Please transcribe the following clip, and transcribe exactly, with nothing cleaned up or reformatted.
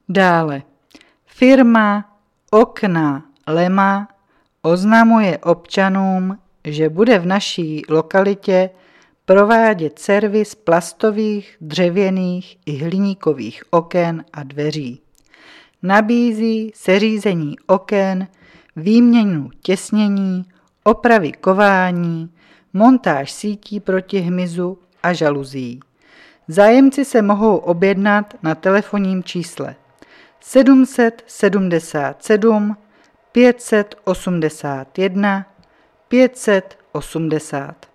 Dále. Firma Okna Lema oznamuje občanům, že bude v naší lokalitě provádět servis plastových, dřevěných i hliníkových oken a dveří. Nabízí seřízení oken, výměnu těsnění, opravy kování, montáž sítí proti hmyzu a žaluzí. Zájemci se mohou objednat na telefonním čísle sedm set sedmdesát sedm pět set osmdesát jedna pět set osmdesát.